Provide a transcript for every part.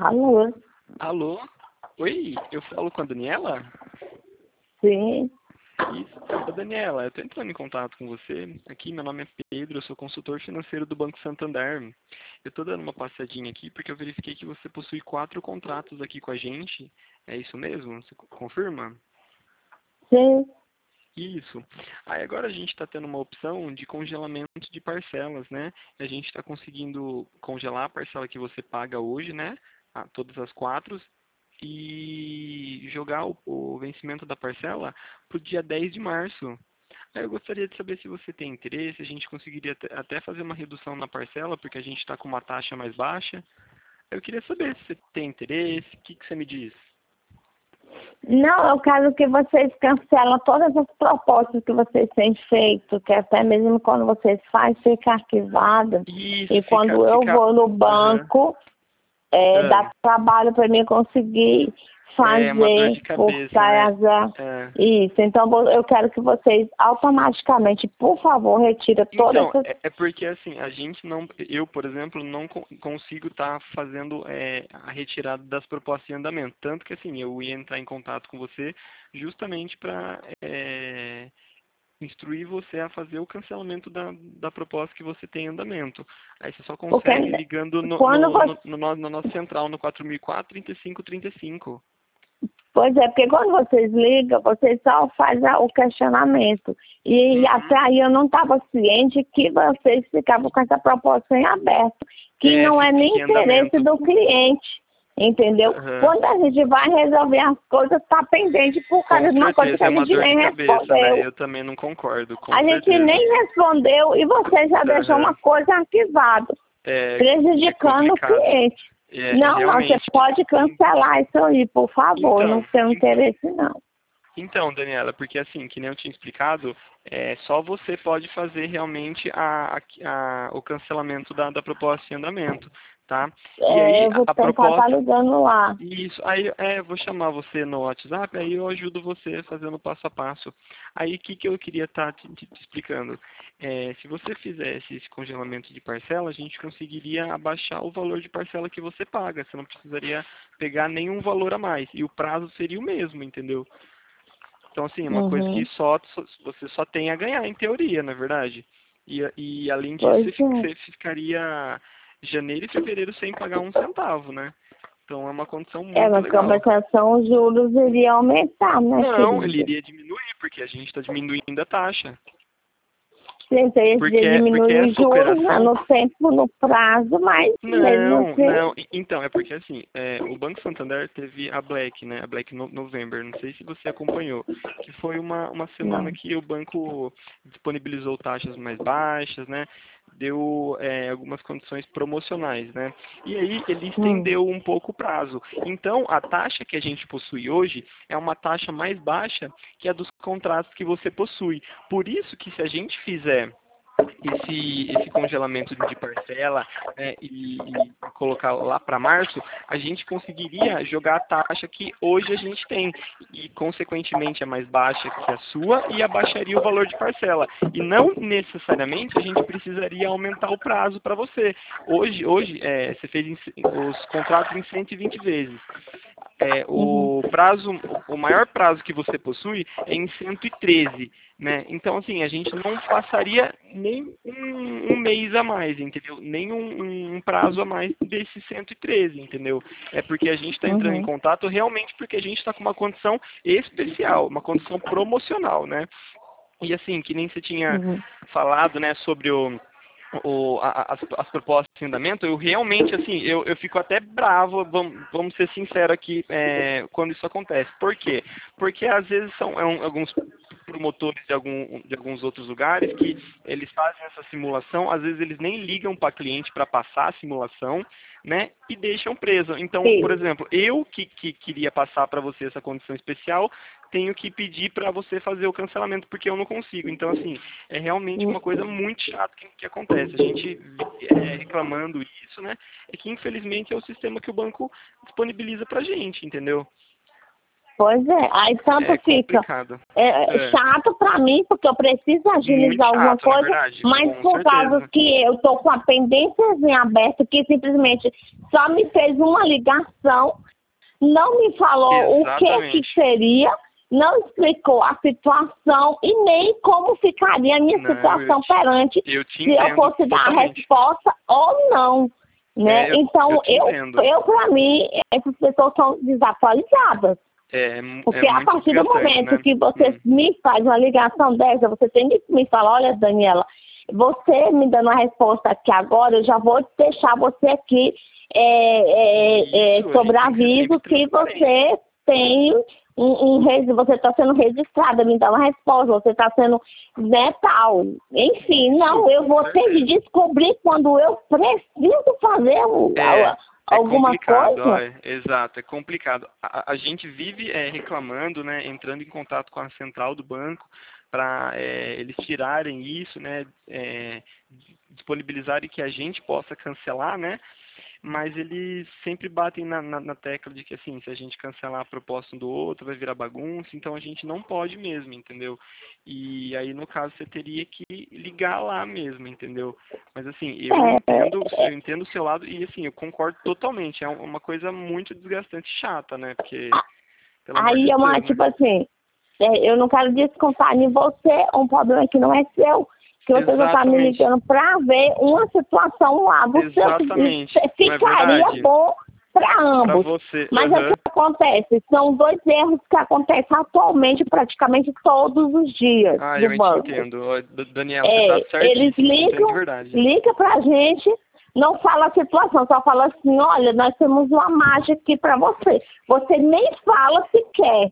Alô? Alô? Oi, eu falo com a Daniela? Sim. Isso. Ô, Daniela, eu tô entrando em contato com você. Aqui, meu nome é Pedro, eu sou consultor financeiro do Banco Santander. Eu tô dando uma passadinha aqui porque eu verifiquei que você possui 4 contratos aqui com a gente. É isso mesmo? Você confirma? Sim. Isso. Aí agora a gente está tendo uma opção de congelamento de parcelas, né? A gente está conseguindo congelar a parcela que você paga hoje, né? Todas as 4, e jogar o vencimento da parcela para o dia 10 de março. Aí eu gostaria de saber se você tem interesse, a gente conseguiria até fazer uma redução na parcela, porque a gente está com uma taxa mais baixa. Eu queria saber se você tem interesse, o que você me diz? Não, eu quero que vocês cancelem todas as propostas que vocês têm feito, que até mesmo quando vocês fazem, fica arquivado. Isso, E quando eu vou no Aham. banco, dá trabalho para mim conseguir É uma dor fazer de por cabeça, né? causa É. isso. Então eu quero que vocês automaticamente, por favor, retirem todas Então, essas. é porque assim, a gente não, eu, por exemplo, não consigo estar fazendo a retirada das propostas em andamento. Tanto que assim, eu ia entrar em contato com você justamente para instruir você a fazer o cancelamento da proposta que você tem em andamento. Aí você só Porque consegue ligando quando você na nossa central, no 4004-3535. Pois é, porque quando vocês ligam, vocês só fazem o questionamento. E Uhum. até aí eu não estava ciente que vocês ficavam com essa proposta em aberto, que não é nem Fica em interesse andamento. do cliente, entendeu? Aham. Quando a gente vai resolver as coisas, está pendente por Com causa de uma coisa que certeza, é a uma gente dor de nem cabeça, né? respondeu. Eu também não concordo, com A gente certeza. nem respondeu e você já deixou uma Aham. coisa arquivada, É prejudicando o complicado. cliente. Não, não, você Realmente. pode cancelar isso aí, por favor, não Então, tenho interesse não. então, Daniela, porque assim, que nem eu tinha explicado, só você pode fazer realmente o cancelamento da proposta em andamento, tá? E aí, Eu vou a tentar estar proposta. ligando lá. Isso, aí eu vou chamar você no WhatsApp, aí eu ajudo você fazendo passo a passo. Aí o que, que eu queria estar te explicando? Se você fizesse esse congelamento de parcela, a gente conseguiria abaixar o valor de parcela que você paga. Você não precisaria pegar nenhum valor a mais. E o prazo seria o mesmo, entendeu? Então, assim, é uma coisa que Uhum. você só tem a ganhar, em teoria, na verdade. E além disso, Pois é. você ficaria janeiro e fevereiro sem pagar um centavo, né? Então é uma condição muito Mas legal. compensação, os juros iriam aumentar, né, Não, ele querido? iria diminuir, porque a gente está diminuindo a taxa. Gente, esse dia Porque diminui os essa juros, né, operação. no tempo, no prazo, mas mesmo Não, assim, não. Então, é porque assim, o Banco Santander teve a Black, né? A Black November, não sei se você acompanhou, que foi uma semana não. que o banco disponibilizou taxas mais baixas, né? Deu algumas condições promocionais, né? E aí ele Hum. estendeu um pouco o prazo. Então, a taxa que a gente possui hoje é uma taxa mais baixa que a dos contratos que você possui. Por isso que se a gente fizer esse congelamento de parcela, e colocar lá para março, a gente conseguiria jogar a taxa que hoje a gente tem e, consequentemente, é mais baixa que a sua e abaixaria o valor de parcela. E não necessariamente a gente precisaria aumentar o prazo para você. Hoje você fez os contratos em 120 vezes. Uhum. O maior prazo que você possui é em 113, né? Então, assim, a gente não passaria nem um mês a mais, entendeu? Nem um prazo a mais desses 113, entendeu? É porque a gente está entrando em Uhum. contato realmente porque a gente está com uma condição especial, uma condição promocional, né? E assim, que nem você tinha Uhum. falado, né, sobre as propostas em andamento, eu realmente, assim, eu fico até bravo, vamos ser sinceros aqui, quando isso acontece. Por quê? Porque às vezes são alguns promotores de alguns outros lugares que eles fazem essa simulação, às vezes eles nem ligam para cliente para passar a simulação, né, e deixam preso. Então, por Sim. exemplo, eu que queria passar para você essa condição especial, tenho que pedir para você fazer o cancelamento, porque eu não consigo. Então, assim, é realmente uma coisa muito chata que acontece. A gente reclamando isso, né? É que infelizmente é o sistema que o banco disponibiliza pra gente, entendeu? Pois é, aí tanto É fica complicado. chato pra mim, porque eu preciso agilizar Muito alguma chato, na coisa, verdade, mas com por causa certeza. que eu tô com a pendência em aberto, que simplesmente só me fez uma ligação, não me falou o que Exatamente. seria, não explicou a situação e nem como ficaria a minha Não, situação perante eu te se eu entendo fosse dar a totalmente. resposta ou não. Né? Eu Então, te entendo. para mim, essas pessoas são desatualizadas. É Porque a muito partir do desgastante, momento né? que você me faz uma ligação dessa, você tem que me falar, olha, Daniela, você me dando uma resposta aqui agora, eu já vou deixar você aqui Isso, a sobre gente tem que ser aviso sempre que transparente. você tem você está sendo registrada, me dá uma resposta, você está sendo tal. Enfim, não, eu Com vou ter de certeza. descobrir quando eu preciso fazer É alguma complicado, coisa. exato, é complicado. A gente vive reclamando, né, entrando em contato com a central do banco para eles tirarem isso, né, disponibilizarem que a gente possa cancelar, né, mas eles sempre batem na tecla de que, assim, se a gente cancelar a proposta um do outro, vai virar bagunça, então a gente não pode mesmo, entendeu? E aí, no caso, você teria que ligar lá mesmo, entendeu? Mas, assim, É, eu entendo o seu lado e, assim, eu concordo totalmente. É uma coisa muito desgastante e chata, né? Porque, pelo amor aí de é uma, Deus, né? tipo assim, eu não quero descontar em você um problema que não é seu, que você já está me Exatamente. ligando para ver uma situação lá do seu que Exatamente. Não é ficaria verdade? bom para Pra ambos. você. Mas o que Aham. acontece? São dois erros que acontecem atualmente praticamente todos os dias Ah, do eu te banco. entendo. Ó, Daniela, você tá Eles certíssimo, te entendo de ligam, verdade. liga pra gente, não fala a situação, só fala assim, olha, nós temos uma mágica aqui para você. Você nem fala se quer.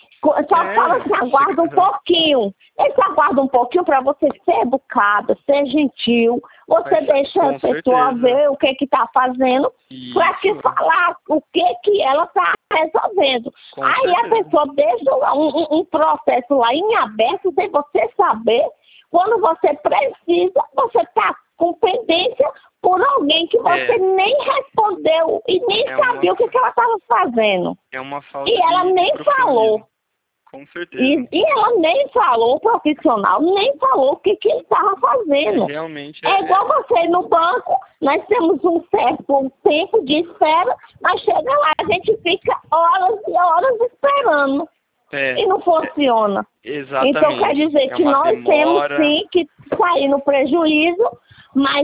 Só fala assim, aguarda um Aham. pouquinho. Esse aguarda um pouquinho para você ser educada, ser gentil. Você deixa a Com pessoa certeza. ver o que está fazendo para te Isso, falar o que ela está resolvendo. com Aí a certeza. pessoa deixa um processo lá em aberto sem você saber. Quando você precisa, você está com pendência por alguém que você É, nem respondeu e nem é sabia o que ela estava fazendo. uma falta E ela de nem falou. profissionalismo, com certeza. E ela nem falou, o profissional nem falou o que ele estava fazendo. Realmente É igual você ir no banco, nós temos um certo tempo de espera, mas chega lá, a gente fica horas e horas esperando é, e não funciona. Então quer exatamente. dizer É que uma nós temos demora. sim que sair no prejuízo, mas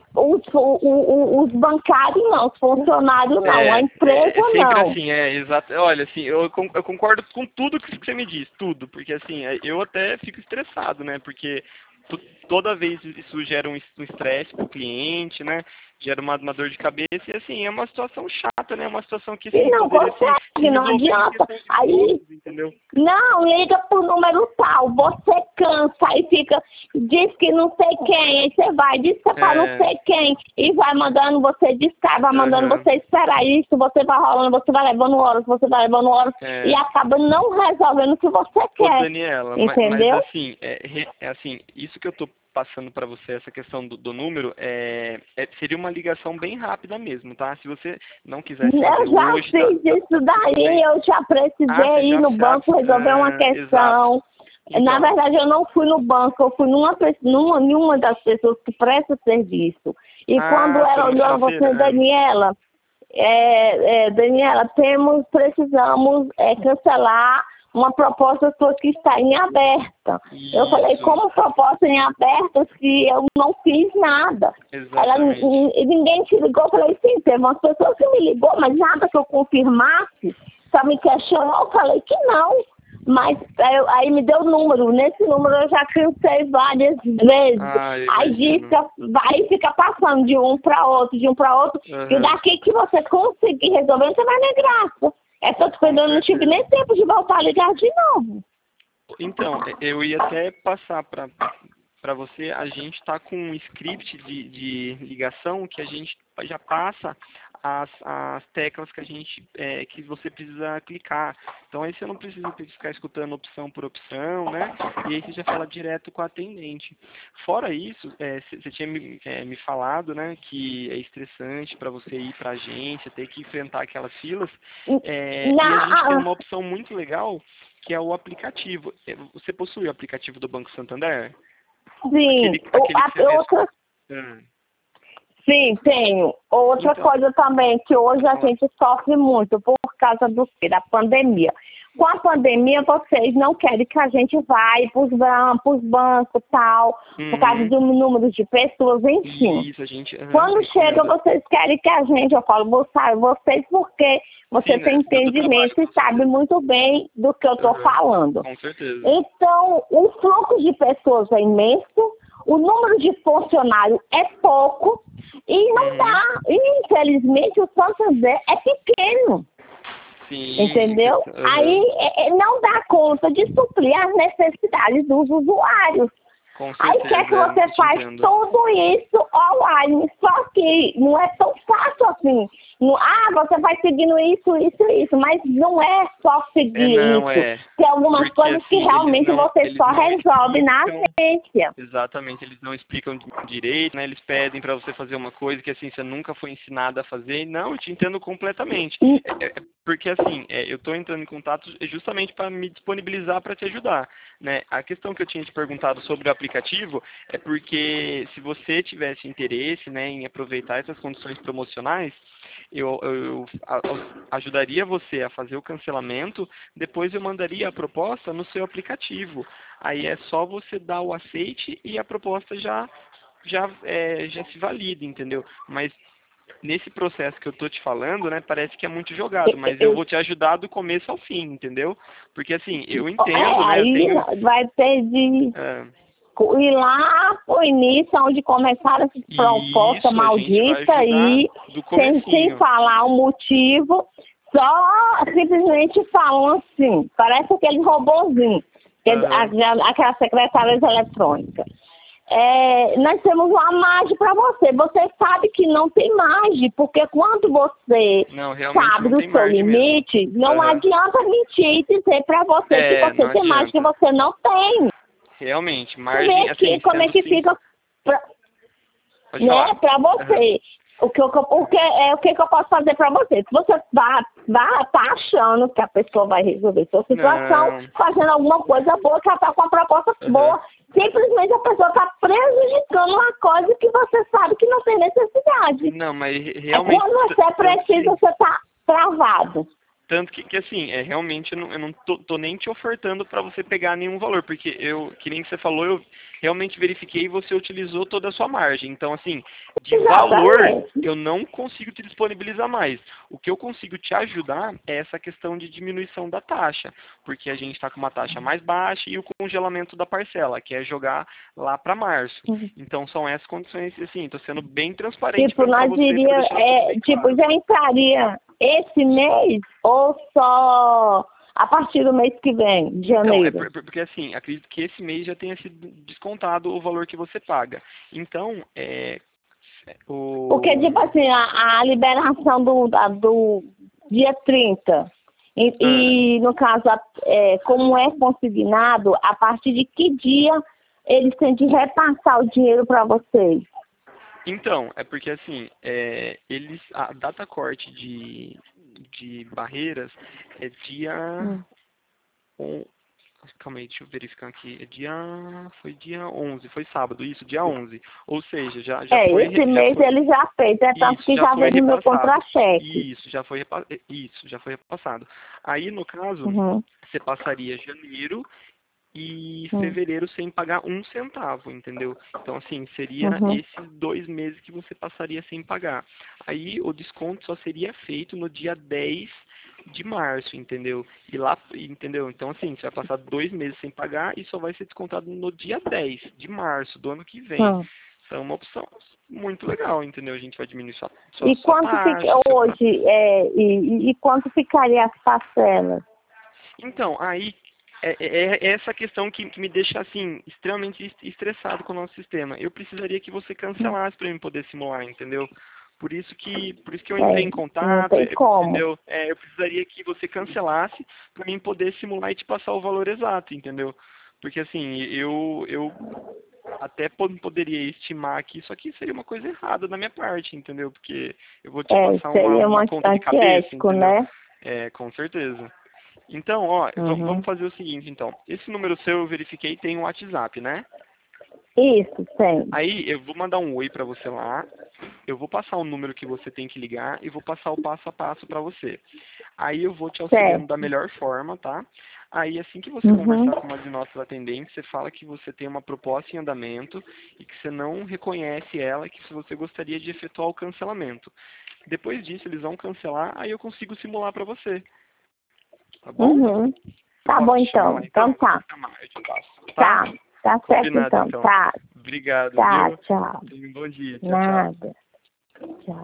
os bancários não, os funcionários não, a empresa É sempre não. assim, exato. Olha, assim, eu concordo com tudo que você me diz, tudo, porque assim, eu até fico estressado, né? Porque toda vez isso gera um estresse pro cliente, né? Gera uma dor de cabeça e assim, é uma situação chata, né? Uma situação que E assim, não poderia se consegue, não resolver em adianta. questão de Aí minutos, entendeu? não, liga pro número tal, você cansa e fica, diz que não sei quem, aí você vai, diz que é para não É, sei quem, e vai mandando você discar, vai mandando aham, você esperar isso, você vai rolando, você vai levando horas, e é. acaba não resolvendo o que você Ô, quer, Daniela, mas entendeu? assim, assim, isso que eu tô passando para você, essa questão do número, seria uma ligação bem rápida mesmo, tá? Se você não quisesse fazer Eu já hoje, fiz isso tá tudo daí, bem. eu já Ah, precisei você ir já no banco resolver uma exato. questão. Na Então, verdade, eu não fui no banco, eu fui em uma das pessoas que presta serviço. E quando foi ela numa olhou, ela falou assim, financeira? Daniela, precisamos cancelar uma proposta sua que está em aberta. Eu falei, Isso, como proposta em aberta se eu não fiz nada? exatamente. Ninguém te ligou, eu falei, sim, teve umas pessoas que me ligou, mas nada que eu confirmasse, só me questionou, eu falei que não. Mas aí me deu o número, nesse número eu já cansei várias vezes. Ah, eu Aí diz imagino. que vai ficar passando de um para outro, e Aham, daqui que você conseguir resolver, você vai na graça. Essas com coisas eu não tive certeza. nem tempo de voltar a ligar de novo. Então, eu ia até passar para você, a gente está com um script de ligação que a gente já passa as teclas que a gente que você precisa clicar. Então aí você não precisa ter que ficar escutando opção por opção, né? E aí você já fala direto com a atendente. Fora isso, você tinha me falado, né, que é estressante para você ir para a agência, ter que enfrentar aquelas filas. E a gente tem uma opção muito legal, que é o aplicativo. Você possui o aplicativo do Banco Santander? Sim, Aquele que você outra, sim, tenho. Outra Então, coisa também, que hoje a gente sofre muito por causa da pandemia. Com a pandemia, vocês não querem que a gente vá para os bancos e tal, por causa do número de pessoas, enfim. Isso, a gente... Quando chega, vocês querem que a gente, eu falo, vocês porque você tem entendimento e sabe muito bem do que eu estou falando. Com certeza. Então, o fluxo de pessoas é imenso, o número de funcionários é pouco e não dá. Infelizmente, o Santander é pequeno. Sim. Entendeu? Aí não dá conta de suprir as necessidades dos usuários. Com aí certeza, quer que você faz tudo isso online. Só que não é tão fácil assim. Você vai seguindo isso. Mas não é só seguir isso. Tem algumas coisas assim, que realmente você só resolve na agência. Exatamente, eles não explicam direito, né? Eles pedem para você fazer uma coisa que assim você nunca foi ensinada a fazer. Não, eu te entendo completamente. Porque assim, eu estou entrando em contato justamente para me disponibilizar para te ajudar, né? A questão que eu tinha te perguntado sobre o aplicativo é porque se você tivesse interesse, né, em aproveitar essas condições promocionais, eu ajudaria você a fazer o cancelamento, depois eu mandaria a proposta no seu aplicativo. Aí é só você dar o aceite e a proposta já se valida, entendeu? Mas nesse processo que eu tô te falando, né, parece que é muito jogado, mas eu vou te ajudar do começo ao fim, entendeu? Porque assim, eu entendo, né? Aí vai ter de ir lá pro início, onde começaram essa proposta maldita e sem falar o motivo, só simplesmente falam assim, parece aquele robozinho, aquelas secretárias eletrônicas. Nós temos uma margem para você. Você sabe que não tem margem, porque quando você sabe do seu limite, não adianta mentir e dizer para você que você tem margem que você não tem. Realmente, margem assim, como é que fica para você. O que eu posso fazer para você? Se você tá achando que a pessoa vai resolver sua situação, fazendo alguma coisa boa, que ela tá com uma proposta boa, simplesmente a pessoa está prejudicando uma coisa que você sabe que não tem necessidade. Não, mas realmente... quando você precisa, você está travado. Tanto que assim, realmente eu não tô nem te ofertando para você pegar nenhum valor, porque que nem você falou, eu realmente verifiquei e você utilizou toda a sua margem. Então, assim, de valor, eu não consigo te disponibilizar mais. O que eu consigo te ajudar é essa questão de diminuição da taxa, porque a gente está com uma taxa mais baixa e o congelamento da parcela, que é jogar lá para março. Então, são essas condições, assim, tô sendo bem transparente para você. Já entraria esse mês ou só a partir do mês que vem, de janeiro? Então, porque assim, acredito que esse mês já tenha sido descontado o valor que você paga. Então, Porque, tipo assim, a liberação do dia 30, e no caso, como é consignado, a partir de que dia eles têm de repassar o dinheiro para vocês? Então, é porque assim, a data corte de barreiras é dia... Calma aí, deixa eu verificar aqui. Foi dia 11, foi sábado, isso, dia 11. Ou seja, já foi... esse mês ele já fez, tanto que já veio no meu contra-cheque. Isso, já foi repassado. Aí, no caso, você passaria janeiro e fevereiro sem pagar um centavo, entendeu? Então, assim, seria esses 2 meses que você passaria sem pagar. Aí, o desconto só seria feito no dia 10 de março, entendeu? Entendeu? Então, assim, você vai passar 2 meses sem pagar e só vai ser descontado no dia 10 de março do ano que vem. Então, é uma opção muito legal, entendeu? A gente vai diminuir sua E quanto fica hoje? E quanto ficaria as parcelas? Então, aí é essa questão que me deixa, assim, extremamente estressado com o nosso sistema. Eu precisaria que você cancelasse para eu poder simular, entendeu? Por isso que eu entrei em Não contato, tem como. entendeu? Eu precisaria que você cancelasse para mim poder simular e te passar o valor exato, entendeu? Porque assim, eu até poderia estimar aqui, só que seria uma coisa errada da minha parte, entendeu? Porque eu vou te passar Seria uma conta de cabeça, antiético, entendeu? né? Com certeza. Então, ó, Uhum. vamos fazer o seguinte, então. Esse número seu eu verifiquei tem um WhatsApp, né? Isso, tem. Aí eu vou mandar um oi pra você lá, eu vou passar o número que você tem que ligar e vou passar o passo a passo pra você. Aí eu vou te auxiliando da Certo. melhor forma, tá? Aí assim que você Uhum. conversar com uma de nossas atendentes, você fala que você tem uma proposta em andamento e que você não reconhece ela, que se você gostaria de efetuar o cancelamento. Depois disso, eles vão cancelar, aí eu consigo simular pra você. Tá bom? Uhum. Eu Tá posso bom, te chamar então. lá Então então? Se tá. você chamar, eu te passo. Tá? Tá. Tá certo, Combinado então. então. Tá. Obrigado, Tá, viu? tchau. Tenha um bom dia. Tchau, tchau. Nada. Tchau.